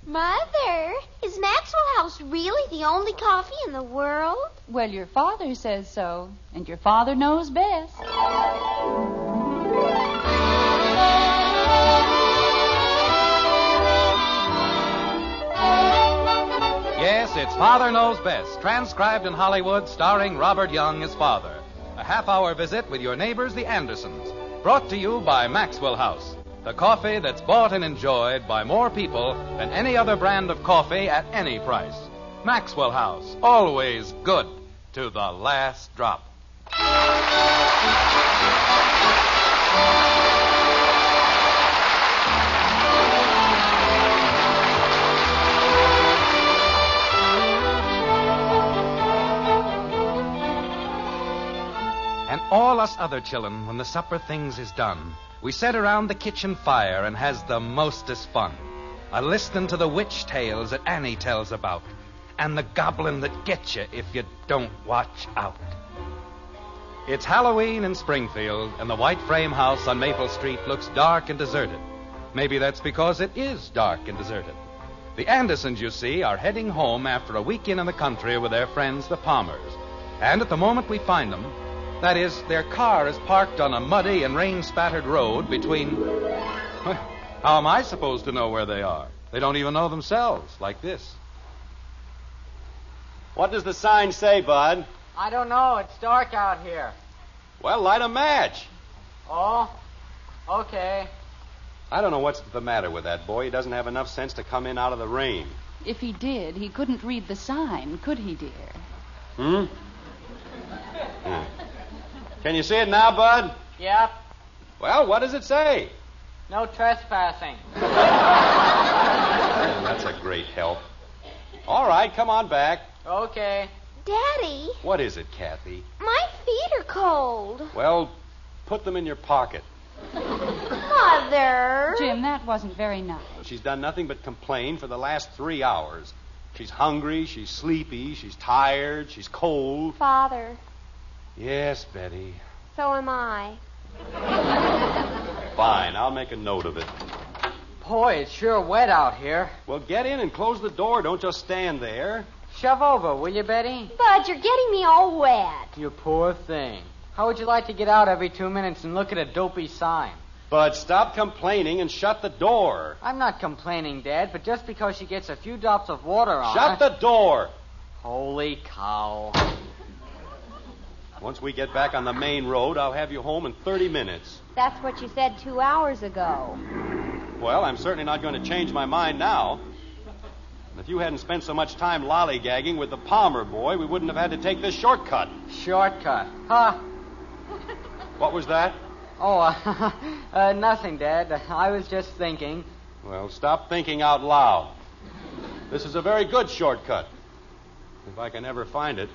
Mother, is Maxwell House really the only coffee in the world? Well, your father says so, and your father knows best. Yes, it's Father Knows Best, transcribed in Hollywood, starring Robert Young as father. A half-hour visit with your neighbors, the Andersons. Brought to you by Maxwell House, the coffee that's bought and enjoyed by more people than any other brand of coffee at any price. Maxwell House, always good to the last drop. And all us other chillun, when the supper things is done, we set around the kitchen fire and has the mostest fun. A-listening to the witch tales that Annie tells about, and the goblin that gets you if you don't watch out. It's Halloween in Springfield, and the white frame house on Maple Street looks dark and deserted. Maybe that's because it is dark and deserted. The Andersons, you see, are heading home after a weekend in the country with their friends, the Palmers. And at the moment we find them, that is, their car is parked on a muddy and rain-spattered road between... How am I supposed to know where they are? They don't even know themselves, like this. What does the sign say, Bud? I don't know. It's dark out here. Well, light a match. Oh, okay. I don't know what's the matter with that boy. He doesn't have enough sense to come in out of the rain. If he did, he couldn't read the sign, could he, dear? Hmm. Can you see it now, Bud? Yep. Well, what does it say? No trespassing. That's a great help. All right, come on back. Okay. Daddy. What is it, Kathy? My feet are cold. Well, put them in your pocket. Mother. Jim, that wasn't very nice. She's done nothing but complain for the last 3 hours. She's hungry, she's sleepy, she's tired, she's cold. Father. Yes, Betty. So am I. Fine, I'll make a note of it. Boy, it's sure wet out here. Well, get in and close the door. Don't just stand there. Shove over, will you, Betty? Bud, you're getting me all wet. You poor thing. How would you like to get out every 2 minutes and look at a dopey sign? Bud, stop complaining and shut the door. I'm not complaining, Dad, but just because she gets a few drops of water on Shut the door. Holy cow. Once we get back on the main road, I'll have you home in 30 minutes. That's what you said 2 hours ago. Well, I'm certainly not going to change my mind now. If you hadn't spent so much time lollygagging with the Palmer boy, we wouldn't have had to take this shortcut. Shortcut? Huh? What was that? Oh, nothing, Dad. I was just thinking. Well, stop thinking out loud. This is a very good shortcut. If I can ever find it.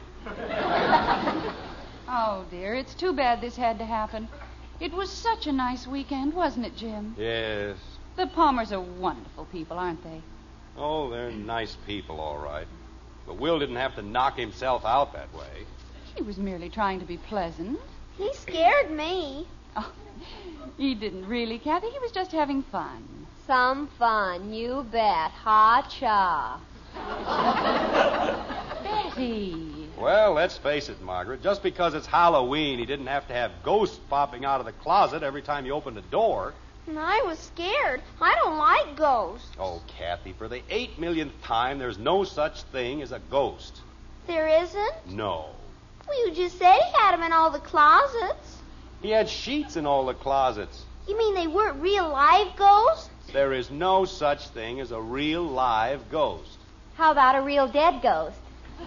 Oh, dear, it's too bad this had to happen. It was such a nice weekend, wasn't it, Jim? Yes. The Palmers are wonderful people, aren't they? Oh, they're nice people, all right. But Will didn't have to knock himself out that way. He was merely trying to be pleasant. He scared me. Oh, he didn't really, Kathy. He was just having fun. Some fun, you bet. Ha-cha. Betty. Well, let's face it, Margaret. Just because it's Halloween, he didn't have to have ghosts popping out of the closet every time you opened the door. And I was scared. I don't like ghosts. Oh, Kathy, for the 8 millionth time, there's no such thing as a ghost. There isn't? No. Well, you just said he had them in all the closets. He had sheets in all the closets. You mean they weren't real live ghosts? There is no such thing as a real live ghost. How about a real dead ghost?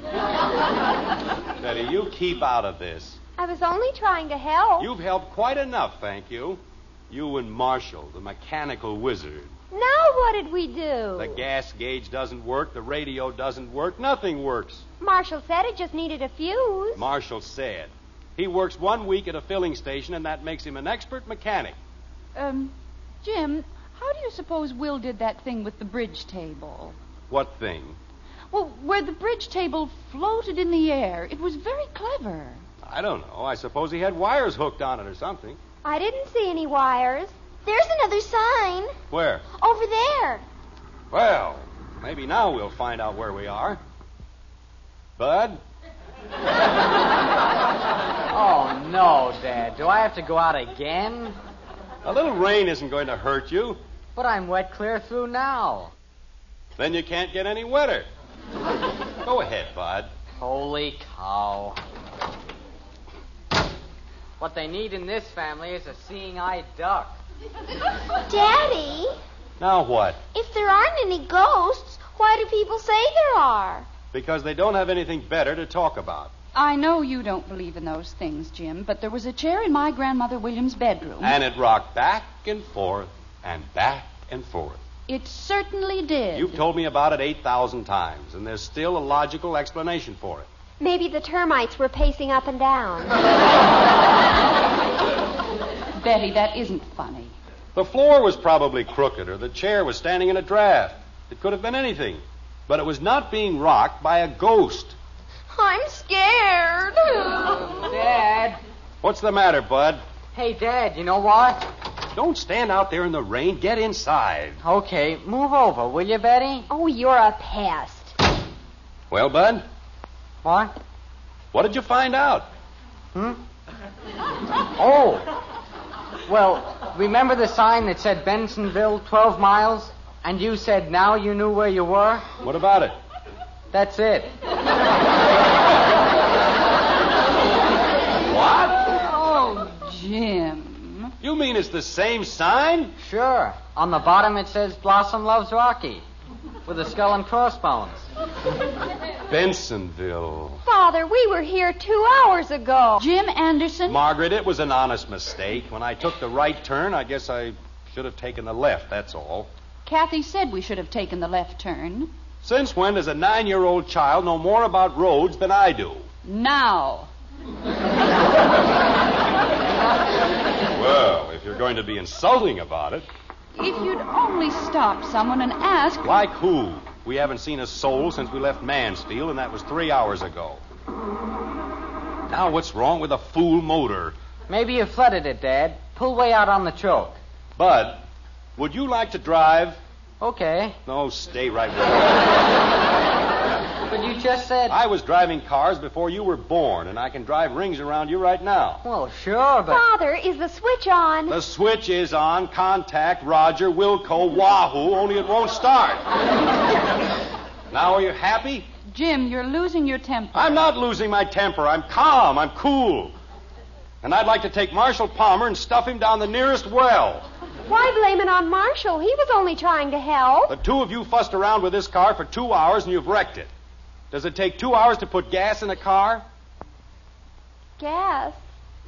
Betty, you keep out of this. I was only trying to help. You've helped quite enough, thank you. You and Marshall, the mechanical wizard. Now what did we do? The gas gauge doesn't work, the radio doesn't work, nothing works. Marshall said it just needed a fuse. Marshall said. He works 1 week at a filling station, and that makes him an expert mechanic. Jim, how do you suppose Will did that thing with the bridge table? What thing? Well, where the bridge table floated in the air. It was very clever. I don't know. I suppose he had wires hooked on it or something. I didn't see any wires. There's another sign. Where? Over there. Well, Maybe now we'll find out where we are. Bud? Oh, no, Dad. Do I have to go out again? A little rain isn't going to hurt you. But I'm wet clear through now. Then you can't get any wetter. Go ahead, Bud. Holy cow. What they need in this family is a seeing-eye duck. Daddy, Now what? if there aren't any ghosts, why do people say there are? Because they don't have anything better to talk about. I know you don't believe in those things, Jim, but there was a chair in my grandmother William's bedroom. And it rocked back and forth and back and forth. It certainly did. You've told me about it 8,000 times, and there's still a logical explanation for it. Maybe the termites were pacing up and down. Betty, that isn't funny. The floor was probably crooked, or the chair was standing in a draft. It could have been anything. But it was not being rocked by a ghost. I'm scared. Dad. What's the matter, Bud? Hey, Dad, you know what? Don't stand out there in the rain. Get inside. Okay, move over, will you, Betty? Oh, you're a pest. Well, Bud, What? what did you find out? Oh. Well, remember the sign that said Bensonville, 12 miles? And you said now you knew where you were? What about it? That's it. What? Oh, Jim. You mean it's the same sign? Sure. On the bottom it says Blossom Loves Rocky. With a skull and crossbones. Bensonville. Father, we were here 2 hours ago. Jim Anderson? Margaret, it was an honest mistake. When I took the right turn, I guess I should have taken the left, that's all. Kathy said we should have taken the left turn. Since when does a 9-year-old child know more about roads than I do? Now. Well, if you're going to be insulting about it. If you'd only stop someone and ask... Like who? We haven't seen a soul since we left Mansfield, and that was 3 hours ago. Now what's wrong with a fool motor? Maybe you flooded it, Dad. Pull way out on the choke. Bud, would you like to drive? Okay. No, stay right where you are. But you just said... I was driving cars before you were born, and I can drive rings around you right now. Well, sure, but... Father, is the switch on? The switch is on. Contact Roger, Wilco, Wahoo, only it won't start. Now are you happy? Jim, you're losing your temper. I'm not losing my temper. I'm calm. I'm cool. And I'd like to take Marshal Palmer and stuff him down the nearest well. Why blame it on Marshall? He was only trying to help. The two of you fussed around with this car for 2 hours and you've wrecked it. Does it take 2 hours to put gas in a car? Gas.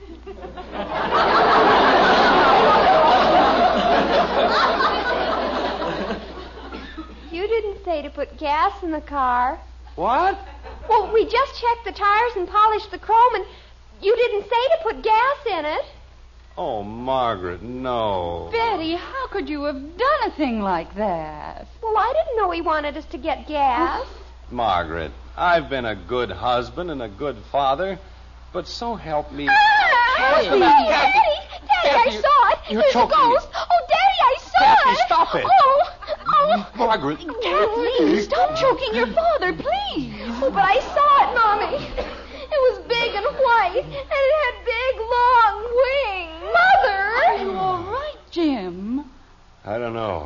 You didn't say to put gas in the car. What? Well, we just checked the tires and polished the chrome, and you didn't say to put gas in it. Oh, Margaret, no. Betty, how could you have done a thing like that? Well, I didn't know he wanted us to get gas. Margaret, I've been a good husband and a good father, but so help me. Daddy, Daddy, I saw it. you're There's choking a ghost. me. Oh, Daddy, I saw Kathy, it. stop it. Oh. Margaret. Kathleen, stop choking your father, please. Oh, but I saw it, Mommy. It was big and white, and it had big, long wings. Mother! Are you all right, Jim? I don't know.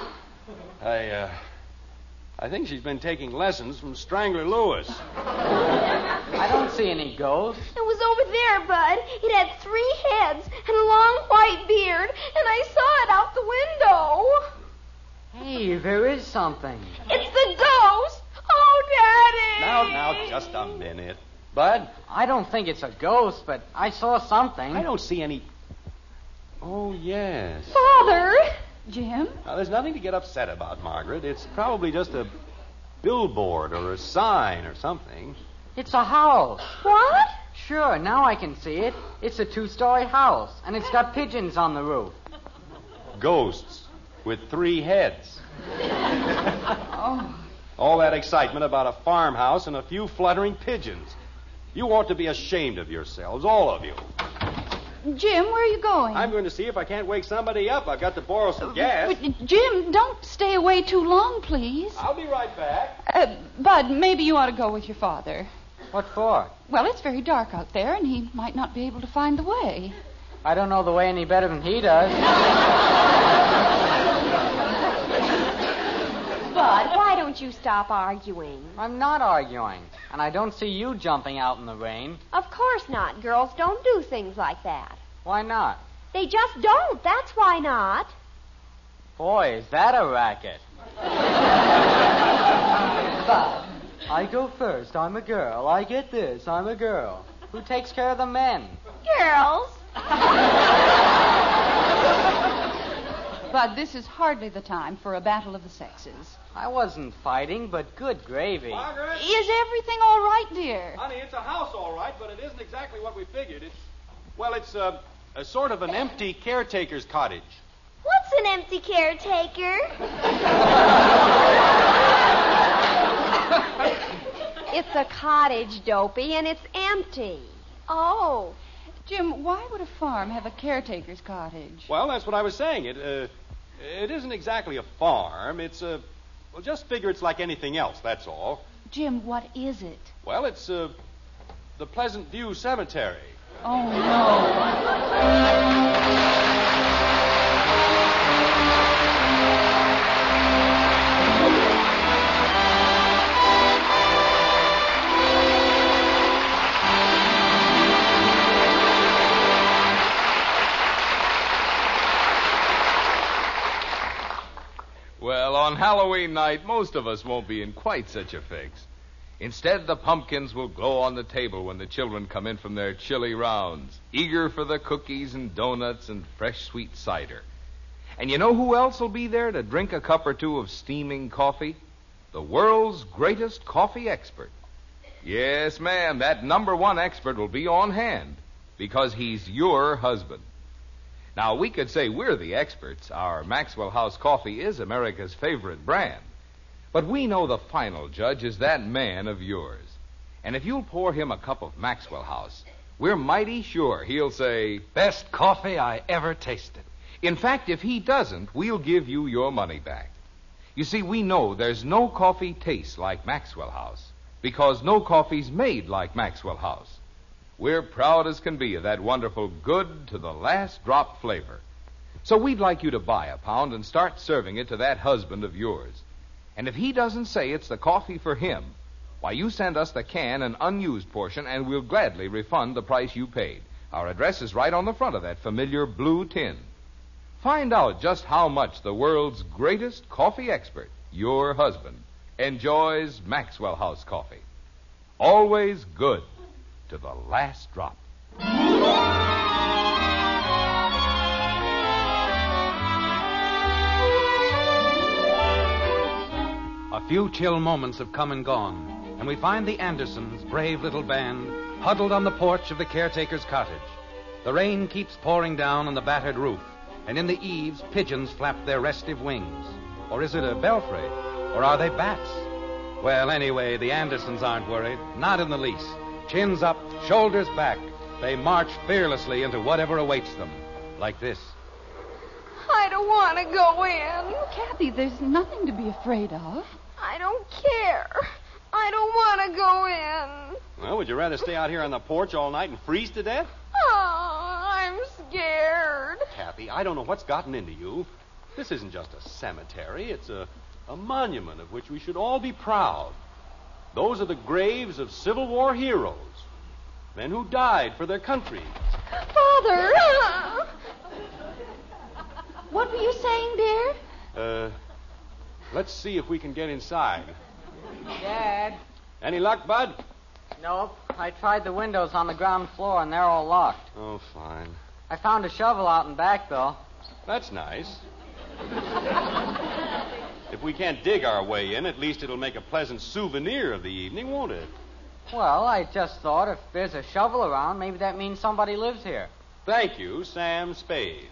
I think she's been taking lessons from Strangler Lewis. I don't see any ghosts. It was over there, Bud. It had 3 heads and a long white beard, and I saw it out the window. Hey, there is something. It's the ghost. Oh, Daddy. Now, just a minute. Bud, I don't think it's a ghost, but I saw something. I don't see any... Oh, yes. Father. Jim? Now, there's nothing to get upset about, Margaret. It's probably just a billboard or a sign or something. It's a house. What? Sure, now I can see it. It's a 2-story house, and it's got pigeons on the roof. Ghosts with 3 heads. Oh. All that excitement about a farmhouse and a few fluttering pigeons. You ought to be ashamed of yourselves, all of you. Jim, where are you going? I'm going to see if I can't wake somebody up. I've got to borrow some gas. Jim, don't stay away too long, please. I'll be right back. Bud, maybe you ought to go with your father. What for? Well, it's very dark out there, and he might not be able to find the way. I don't know the way any better than he does. Bud, why don't you stop arguing? I'm not arguing, and I don't see you jumping out in the rain. Of course not. Girls don't do things like that. Why not? They just don't. That's why not. Boy, is that a racket. Bud. I go first. I'm a girl. I get this. I'm a girl. Who takes care of the men? Girls. Bud, this is hardly the time for a battle of the sexes. I wasn't fighting, but good gravy. Margaret? Is everything all right, dear? Honey, it's a house all right, but it isn't exactly what we figured. It's a sort of an empty caretaker's cottage. What's an empty caretaker? It's a cottage, Dopey, and it's empty. Oh. Jim, why would a farm have a caretaker's cottage? Well, that's what I was saying. It isn't exactly a farm. Well, just figure it's like anything else, that's all. Jim, what is it? Well, it's the Pleasant View Cemetery. Oh, no. Well, on Halloween night, most of us won't be in quite such a fix. Instead, the pumpkins will glow on the table when the children come in from their chilly rounds, eager for the cookies and donuts and fresh sweet cider. And you know who else will be there to drink a cup or two of steaming coffee? The world's greatest coffee expert. Yes, ma'am, that #1 expert will be on hand because he's your husband. Now, we could say we're the experts. Our Maxwell House coffee is America's favorite brand. But we know the final judge is that man of yours. And if you'll pour him a cup of Maxwell House, we're mighty sure he'll say, Best coffee I ever tasted. In fact, if he doesn't, we'll give you your money back. You see, we know there's no coffee tastes like Maxwell House because no coffee's made like Maxwell House. We're proud as can be of that wonderful good to the last drop flavor. So we'd like you to buy a pound and start serving it to that husband of yours. And if he doesn't say it's the coffee for him, why, you send us the can and unused portion, and we'll gladly refund the price you paid. Our address is right on the front of that familiar blue tin. Find out just how much the world's greatest coffee expert, your husband, enjoys Maxwell House coffee. Always good to the last drop. A few chill moments have come and gone, and we find the Andersons, brave little band, huddled on the porch of the caretaker's cottage. The rain keeps pouring down on the battered roof, and in the eaves, pigeons flap their restive wings. Or is it a belfry? Or are they bats? Well, anyway, the Andersons aren't worried, not in the least. Chins up, shoulders back, they march fearlessly into whatever awaits them. Like this. I don't want to go in. Kathy, there's nothing to be afraid of. I don't care. I don't want to go in. Well, would you rather stay out here on the porch all night and freeze to death? Oh, I'm scared. Kathy, I don't know what's gotten into you. This isn't just a cemetery. It's a monument of which we should all be proud. Those are the graves of Civil War heroes, men who died for their country. Father! What were you saying, dear? Let's see if we can get inside. Dad? Any luck, Bud? Nope. I tried the windows on the ground floor, and they're all locked. Oh, fine. I found a shovel out in back, though. That's nice. If we can't dig our way in, at least it'll make a pleasant souvenir of the evening, won't it? Well, I just thought if there's a shovel around, maybe that means somebody lives here. Thank you, Sam Spade.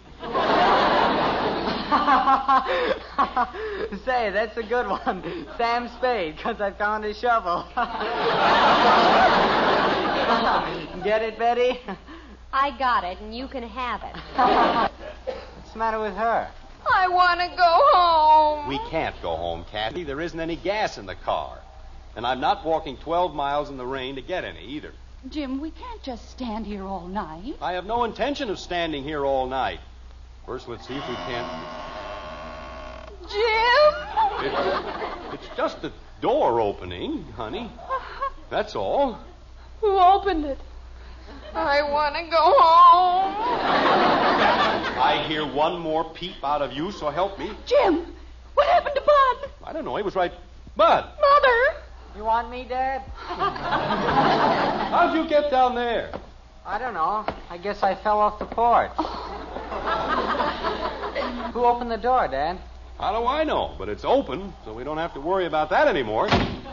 Say, that's a good one. Sam Spade, because I found a shovel. Get it, Betty? I got it, and you can have it. What's the matter with her? I want to go home. We can't go home, Kathy. There isn't any gas in the car. And I'm not walking 12 miles in the rain to get any either. Jim, we can't just stand here all night. I have no intention of standing here all night. First, let's see if we can't... Jim? It's just the door opening, honey. That's all. Who opened it? I want to go home. I hear one more peep out of you, so help me. Jim, what happened to Bud? I don't know. He was right. Bud, Mother. You want me, Dad? how'd you get down there? I don't know. I guess I fell off the porch. Who opened the door, Dad? How do I know? But it's open, so we don't have to worry about that anymore.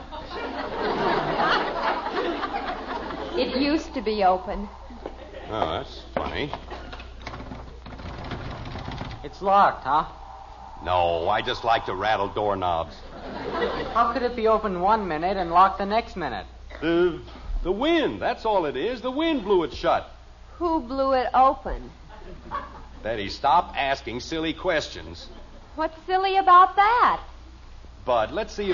It used to be open. Oh, that's funny. It's locked, huh? No, I just like to rattle doorknobs. How could it be open 1 minute and locked the next minute? The wind, that's all it is. The wind blew it shut. Who blew it open? Betty, stop asking silly questions. What's silly about that? Bud, let's see if...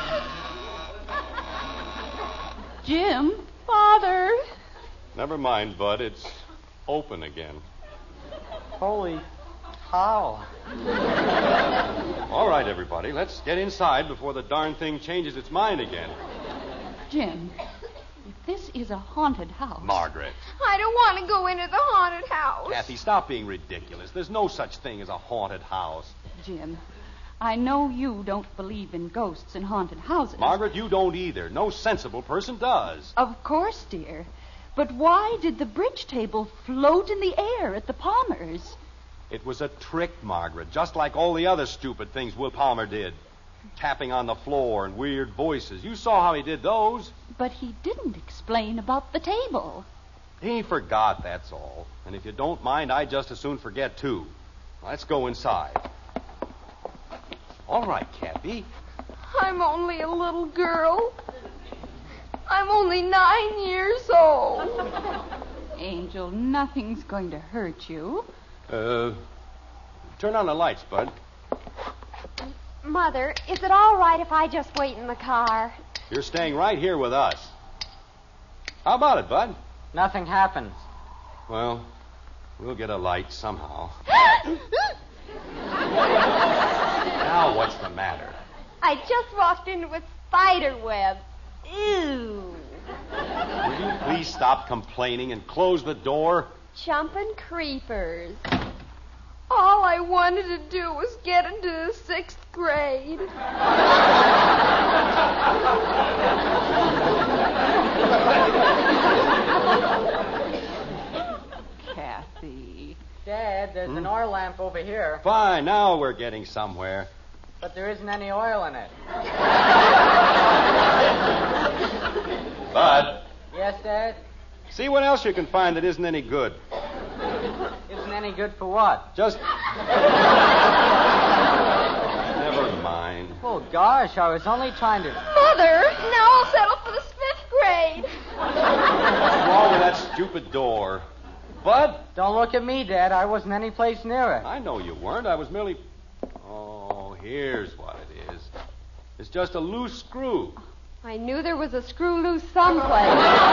Jim? Father. Never mind, Bud. It's open again. Holy cow. All right, everybody. Let's get inside before the darn thing changes its mind again. Jim, if this is a haunted house... Margaret. I don't want to go into the haunted house. Kathy, stop being ridiculous. There's no such thing as a haunted house. Jim, I know you don't believe in ghosts and haunted houses. Margaret, you don't either. No sensible person does. Of course, dear. But why did the bridge table float in the air at the Palmers? It was a trick, Margaret, just like all the other stupid things Will Palmer did. Tapping on the floor and weird voices. You saw how he did those. But he didn't explain about the table. He forgot, that's all. And if you don't mind, I'd just as soon forget, too. Let's go inside. All right, Kathy. I'm only a little girl. I'm only 9 years old. Angel, nothing's going to hurt you. Turn on the lights, Bud. Mother, is it all right if I just wait in the car? You're staying right here with us. How about it, Bud? Nothing happens. Well, we'll get a light somehow. Now what's the matter? I just walked into a spider web. Ew. Will you please stop complaining and close the door? Jumping creepers. All I wanted to do was get into the 6th grade. Kathy. Dad, there's an oil lamp over here, Fine, now we're getting somewhere. but there isn't any oil in it. Bud, Yes, Dad? see what else you can find that isn't any good. Isn't any good for what? Just... Never mind. Oh, gosh, I was only trying to... Mother, now I'll settle for the 5th grade. What's wrong with that stupid door? Bud? Don't look at me, Dad. I wasn't any place near it. I know you weren't. I was merely... Oh, here's what it is. It's just a loose screw. I knew there was a screw loose someplace.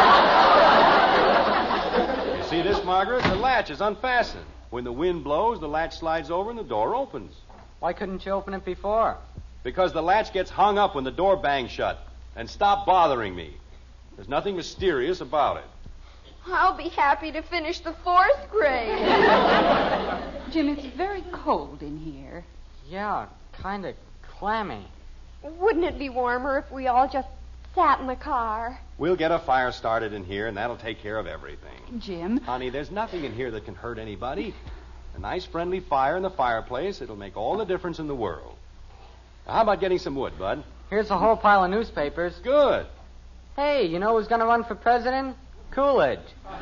You see this, Margaret? The latch is unfastened. When the wind blows, the latch slides over and the door opens. Why couldn't you open it before? Because the latch gets hung up when the door bangs shut. And stop bothering me. There's nothing mysterious about it. I'll be happy to finish the 4th grade. Jim, it's very cold in here. Yeah, kind of clammy. Wouldn't it be warmer if we all just sat in the car? We'll get a fire started in here, and that'll take care of everything. Jim, Honey, there's nothing in here that can hurt anybody. A nice, friendly fire in the fireplace, it'll make all the difference in the world. Now, how about getting some wood, Bud? Here's a whole pile of newspapers. Good. Hey, you know who's going to run for president? Coolidge.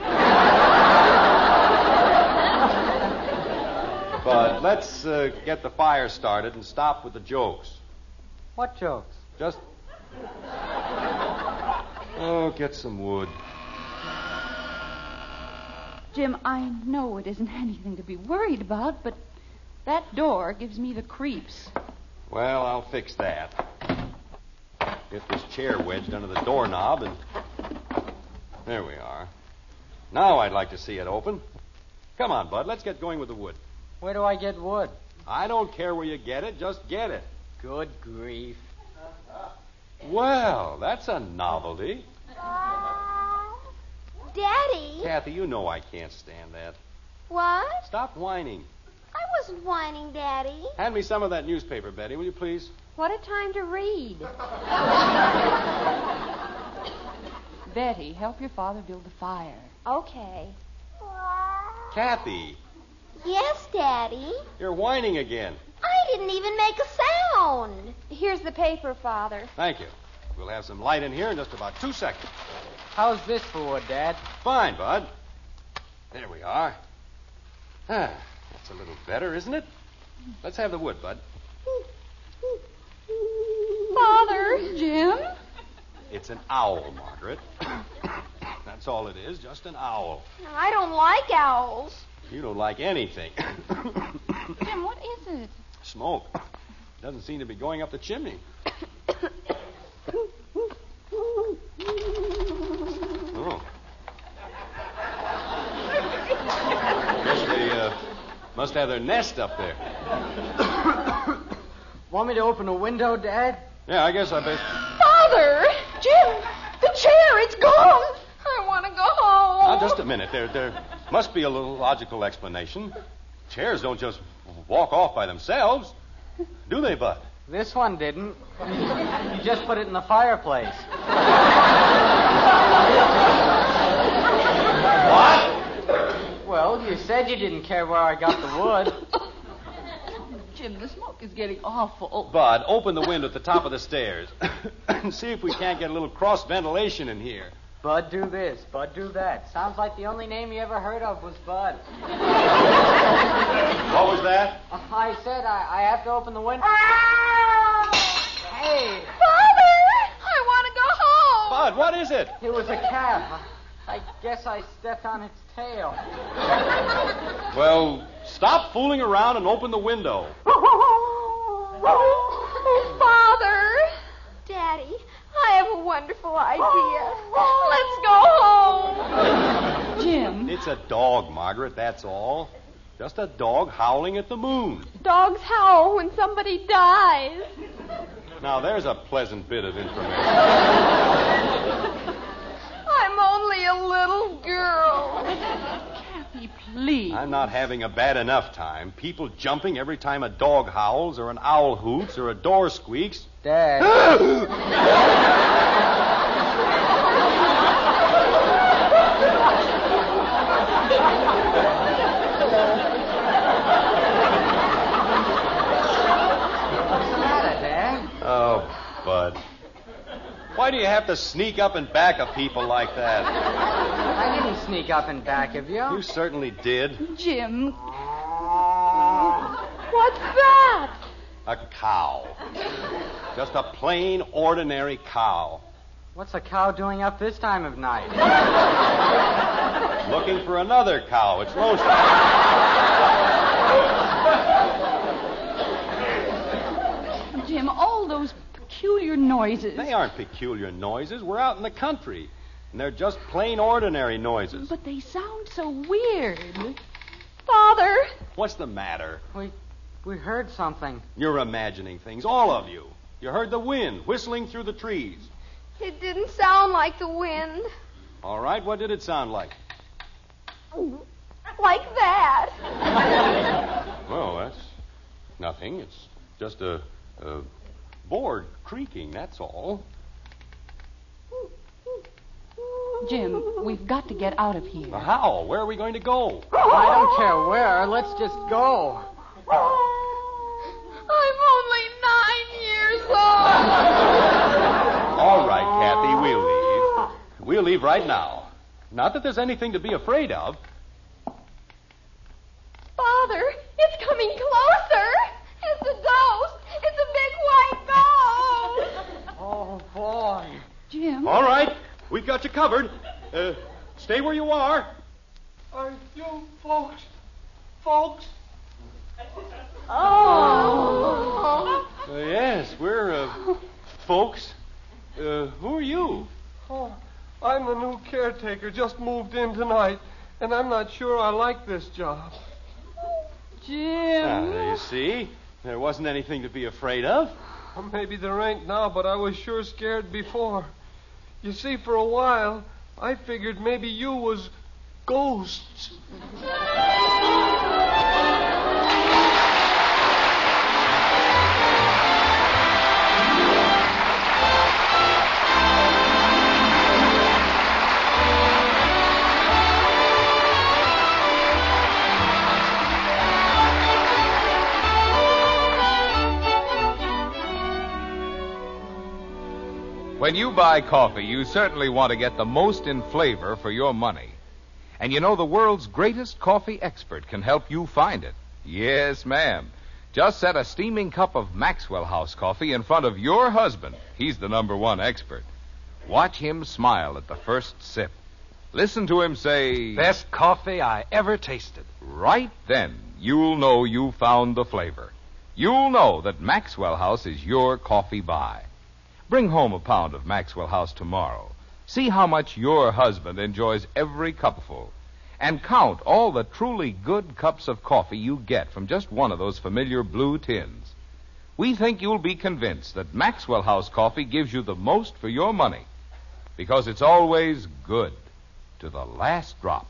But let's get the fire started and stop with the jokes. What jokes? Just... Oh, get some wood. Jim, I know it isn't anything to be worried about, but that door gives me the creeps. Well, I'll fix that. Get this chair wedged under the doorknob and... There we are. Now I'd like to see it open. Come on, Bud. Let's get going with the wood. Where do I get wood? I don't care where you get it. Just get it. Good grief. Well, that's a novelty. Daddy? Kathy, you know I can't stand that. What? Stop whining. I wasn't whining, Daddy. Hand me some of that newspaper, Betty, will you please? What a time to read. Betty, help your father build the fire. Okay. Kathy, Yes, Daddy. you're whining again. I didn't even make a sound. Here's the paper, Father. Thank you. We'll have some light in here in just about 2 seconds. How's this for wood, Dad? Fine, Bud. There we are. That's a little better, isn't it? Let's have the wood, Bud. Father! Jim? It's an owl, Margaret. That's all it is, just an owl. I don't like owls. You don't like anything. Jim, what is it? Smoke. Doesn't seem to be going up the chimney. Oh. Guess they must have their nest up there. Want me to open a window, Dad? Yeah, I guess I bet. Father! Jim! The chair, it's gone! I want to go home. Now, just a minute. There must be a little logical explanation. Chairs don't just walk off by themselves, do they, Bud? This one didn't. You just put it in the fireplace. What? Well, you said you didn't care where I got the wood. Jim, the smoke is getting awful. Bud, open the window at the top of the stairs and see if we can't get a little cross ventilation in here. Bud, do this. Bud, do that. Sounds like the only name you ever heard of was Bud. What was that? I said I have to open the window. Hey, Father! I want to go home. Bud, what is it? it was a cat. I guess I stepped on its tail. Well, stop fooling around and open the window. Oh, Father! Daddy, I have a wonderful idea. Let's go home. Jim. It's a dog, Margaret, that's all. Just a dog howling at the moon. Dogs howl when somebody dies. Now, there's a pleasant bit of information. I'm only a little girl. Kathy, please. I'm not having a bad enough time. People jumping every time a dog howls or an owl hoots or a door squeaks. Dad. What's the matter, Dad? Oh, Bud. Why do you have to sneak up and back of people like that? I didn't sneak up in back of you. You certainly did. Jim. What's that? A cow. Just a plain, ordinary cow. What's a cow doing up this time of night? Looking for another cow. It's roasting. Jim, all those peculiar noises. They aren't peculiar noises. We're out in the country. And they're just plain, ordinary noises. But they sound so weird. Father! What's the matter? We heard something. You're imagining things, all of you. You heard the wind whistling through the trees. It didn't sound like the wind. All right, what did it sound like? Like that. Well, that's nothing. It's just a board creaking, that's all. Jim, we've got to get out of here. How? Where are we going to go? I don't care where. Let's just go. I'm only 9 years old. All right, Kathy, we'll leave. We'll leave right now. Not that there's anything to be afraid of. Father, it's coming closer. It's a ghost. It's a big white ghost. Oh, boy. Jim. All right, we've got you covered. Stay where you are. Are you folks? Oh. Yes, we're, folks. Who are you? Oh, I'm the new caretaker, just moved in tonight, and I'm not sure I like this job. Jim. There you see. There wasn't anything to be afraid of. Well, maybe there ain't now, but I was sure scared before. You see, for a while, I figured maybe you was ghosts. When you buy coffee, you certainly want to get the most in flavor for your money. And you know the world's greatest coffee expert can help you find it. Yes, ma'am. Just set a steaming cup of Maxwell House coffee in front of your husband. He's the #1 expert. Watch him smile at the first sip. Listen to him say, Best coffee I ever tasted. Right then, you'll know you found the flavor. You'll know that Maxwell House is your coffee buy. Bring home a pound of Maxwell House tomorrow. See how much your husband enjoys every cupful. And count all the truly good cups of coffee you get from just one of those familiar blue tins. We think you'll be convinced that Maxwell House coffee gives you the most for your money, because it's always good to the last drop.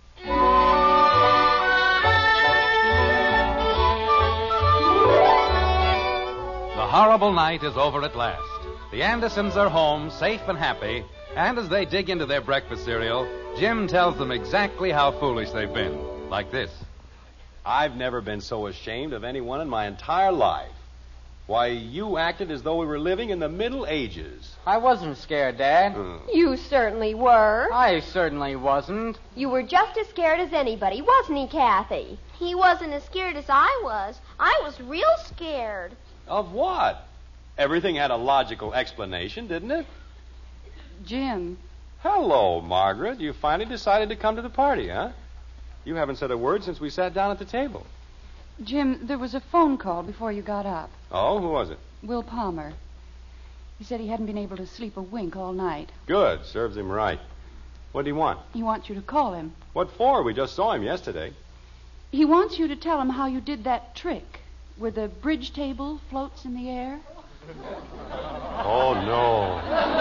The horrible night is over at last. The Andersons are home, safe and happy, and as they dig into their breakfast cereal, Jim tells them exactly how foolish they've been. Like this. I've never been so ashamed of anyone in my entire life. Why, you acted as though we were living in the Middle Ages. I wasn't scared, Dad. You certainly were. I certainly wasn't. You were just as scared as anybody, wasn't he, Kathy? He wasn't as scared as I was. I was real scared. Of what? Everything had a logical explanation, didn't it? Jim. Hello, Margaret. You finally decided to come to the party, huh? You haven't said a word since we sat down at the table. Jim, there was a phone call before you got up. Oh, who was it? Will Palmer. He said he hadn't been able to sleep a wink all night. Good. Serves him right. What do you want? He wants you to call him. What for? We just saw him yesterday. He wants you to tell him how you did that trick where the bridge table floats in the air. Oh, no.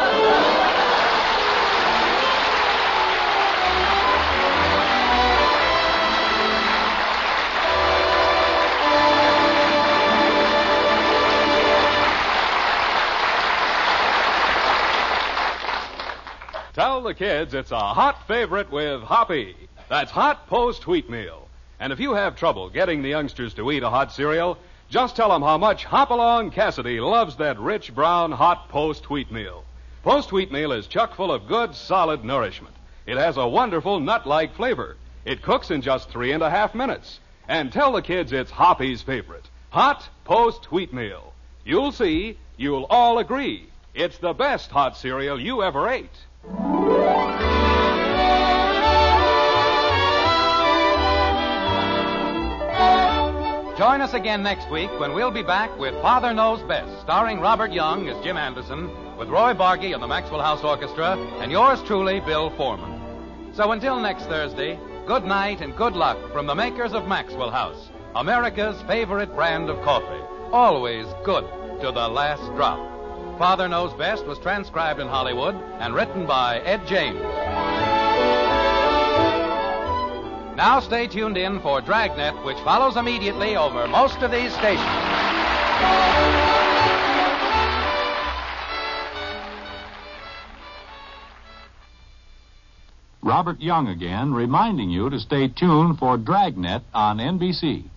Tell the kids it's a hot favorite with Hoppy. That's Hot Post Wheat Meal. And if you have trouble getting the youngsters to eat a hot cereal, just tell them how much Hopalong Cassidy loves that rich brown Hot Post Wheat Meal. Post Wheat Meal is chock full of good, solid nourishment. It has a wonderful nut-like flavor. It cooks in just 3.5 minutes. And tell the kids it's Hoppy's favorite, Hot Post Wheat Meal. You'll see, you'll all agree, it's the best hot cereal you ever ate. Join us again next week when we'll be back with Father Knows Best, starring Robert Young as Jim Anderson, with Roy Bargy and the Maxwell House Orchestra, and yours truly, Bill Foreman. So until next Thursday, good night and good luck from the makers of Maxwell House, America's favorite brand of coffee. Always good to the last drop. Father Knows Best was transcribed in Hollywood and written by Ed James. Now stay tuned in for Dragnet, which follows immediately over most of these stations. Robert Young again, reminding you to stay tuned for Dragnet on NBC.